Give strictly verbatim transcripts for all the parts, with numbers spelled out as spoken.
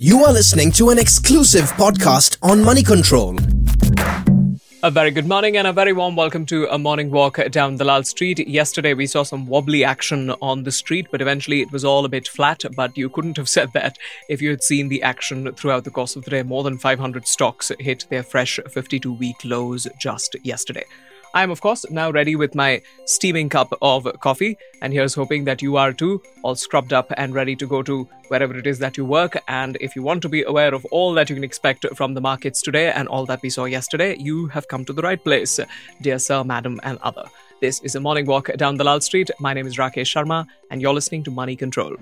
You are listening to an exclusive podcast on Money Control. A very good morning and a very warm welcome to a morning walk down Dalal Street. Yesterday we saw some wobbly action on the street, but eventually it was all a bit flat. But you couldn't have said that if you had seen the action throughout the course of the day. More than five hundred stocks hit their fresh fifty-two-week lows just yesterday. I am, of course, now ready with my steaming cup of coffee, and here's hoping that you are too, all scrubbed up and ready to go to wherever it is that you work. And if you want to be aware of all that you can expect from the markets today and all that we saw yesterday, you have come to the right place, dear sir, madam, and other. This is a morning walk down Dalal Street. My name is Rakesh Sharma, and you're listening to Money Control.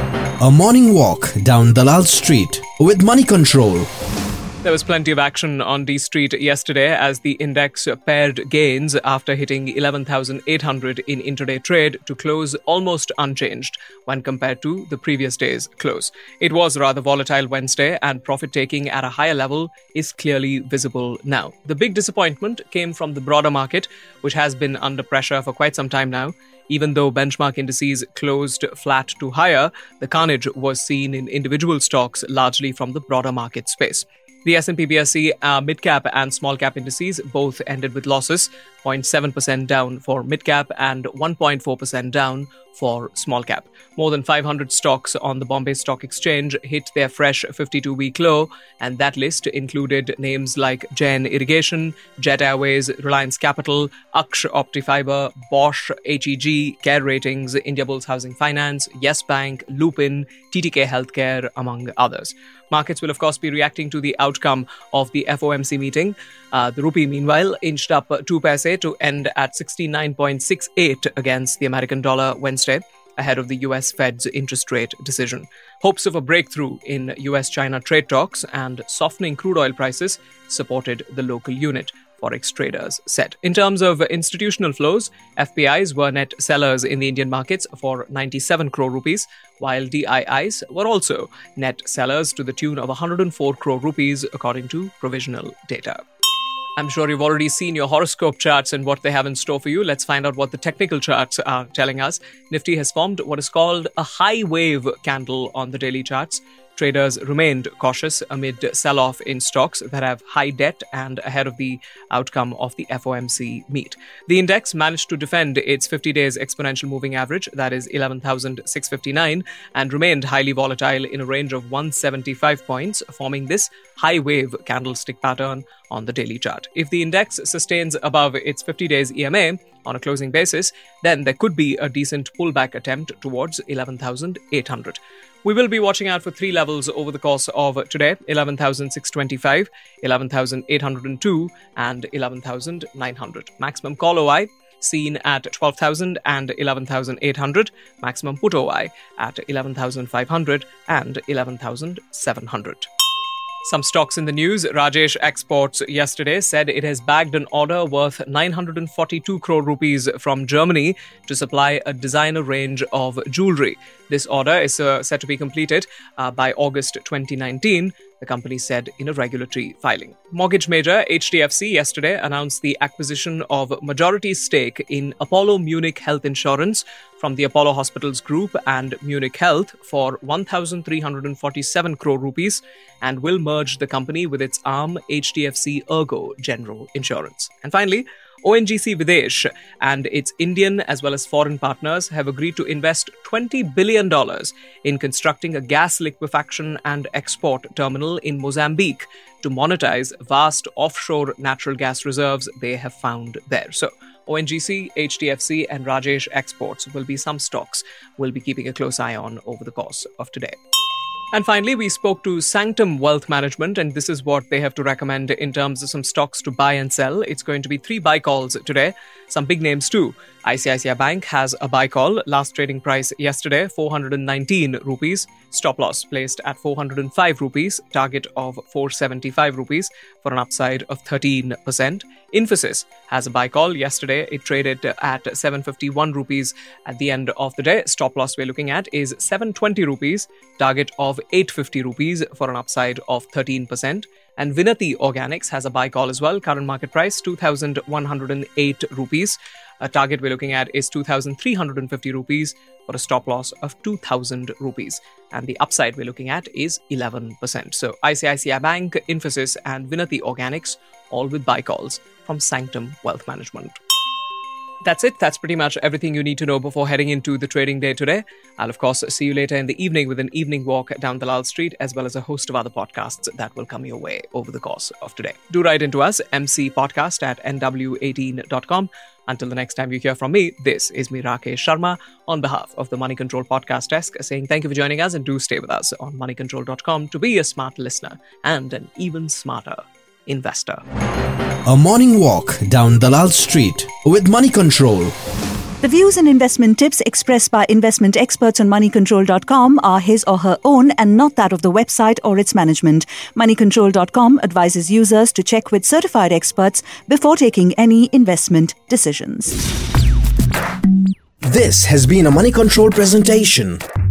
A morning walk down Dalal Street with Money Control. There was plenty of action on D Street yesterday as the index paired gains after hitting eleven thousand eight hundred in intraday trade to close almost unchanged when compared to the previous day's close. It was a rather volatile Wednesday, and profit-taking at a higher level is clearly visible now. The big disappointment came from the broader market, which has been under pressure for quite some time now. Even though benchmark indices closed flat to higher, the carnage was seen in individual stocks, largely from the broader market space. The S and P B S E uh, mid-cap and small-cap indices both ended with losses, zero point seven percent down for mid-cap and one point four percent down for small-cap. More than five hundred stocks on the Bombay Stock Exchange hit their fresh fifty-two-week low, and that list included names like Jain Irrigation, Jet Airways, Reliance Capital, Aksh Optifiber, Bosch, H E G, Care Ratings, Indiabulls Housing Finance, Yes Bank, Lupin, T T K Healthcare, among others. Markets will, of course, be reacting to the outcome of the F O M C meeting. Uh, the rupee, meanwhile, inched up two paise to end at sixty-nine point six eight against the American dollar Wednesday, ahead of the U S Fed's interest rate decision. Hopes of a breakthrough in U S China trade talks and softening crude oil prices supported the local unit, Forex traders said. In terms of institutional flows, F P Is were net sellers in the Indian markets for ninety-seven crore rupees, while D I Is were also net sellers to the tune of one hundred four crore rupees, according to provisional data. I'm sure you've already seen your horoscope charts and what they have in store for you. Let's find out what the technical charts are telling us. Nifty has formed what is called a high wave candle on the daily charts. Traders remained cautious amid sell-off in stocks that have high debt and ahead of the outcome of the F O M C meet. The index managed to defend its fifty days exponential moving average, that is eleven thousand six hundred fifty-nine, and remained highly volatile in a range of one hundred seventy-five points, forming this high wave candlestick pattern on the daily chart. If the index sustains above its fifty days E M A on a closing basis, then there could be a decent pullback attempt towards eleven thousand eight hundred. We will be watching out for three levels over the course of today: eleven thousand six hundred twenty-five, eleven thousand eight hundred two, and eleven thousand nine hundred. Maximum call O I seen at twelve thousand and eleven thousand eight hundred. Maximum put O I at eleven thousand five hundred and eleven thousand seven hundred. Some stocks in the news. Rajesh Exports yesterday said it has bagged an order worth nine hundred forty-two crore rupees from Germany to supply a designer range of jewelry. This order is uh, set to be completed uh, by August twenty nineteen, the company said in a regulatory filing. Mortgage major H D F C yesterday announced the acquisition of majority stake in Apollo Munich Health Insurance from the Apollo Hospitals Group and Munich Health for one thousand three hundred forty-seven crore rupees and will merge the company with its arm H D F C Ergo General Insurance. And finally, O N G C Videsh and its Indian as well as foreign partners have agreed to invest twenty billion dollars in constructing a gas liquefaction and export terminal in Mozambique to monetize vast offshore natural gas reserves they have found there. So, O N G C, H D F C and Rajesh Exports will be some stocks we'll be keeping a close eye on over the course of today. And finally, we spoke to Sanctum Wealth Management, and this is what they have to recommend in terms of some stocks to buy and sell. It's going to be three buy calls today. Some big names too. I C I C I Bank has a buy call. Last trading price yesterday, four hundred nineteen rupees. Stop loss placed at four hundred five rupees. Target of four hundred seventy-five rupees for an upside of thirteen percent. Infosys has a buy call. Yesterday, it traded at seven hundred fifty-one rupees at the end of the day. Stop loss we're looking at is seven hundred twenty rupees. Target of eight hundred fifty rupees for an upside of thirteen percent. And Vinati Organics has a buy call as well. Current market price two thousand one hundred eight rupees. A target we're looking at is two thousand three hundred fifty rupees for a stop loss of two thousand rupees. And the upside we're looking at is eleven percent. So I C I C I Bank, Infosys and Vinati Organics, all with buy calls from Sanctum Wealth Management. That's it. That's pretty much everything you need to know before heading into the trading day today. I'll, of course, see you later in the evening with an evening walk down Dalal Street, as well as a host of other podcasts that will come your way over the course of today. Do write into us, mcpodcast at n w eighteen dot com. Until the next time you hear from me, this is me, Rakesh Sharma, on behalf of the Money Control Podcast Desk, saying thank you for joining us and do stay with us on money control dot com to be a smart listener and an even smarter investor. A morning walk down Dalal Street with Money Control. The views and investment tips expressed by investment experts on money control dot com are his or her own and not that of the website or its management. money control dot com advises users to check with certified experts before taking any investment decisions. This has been a Money Control presentation.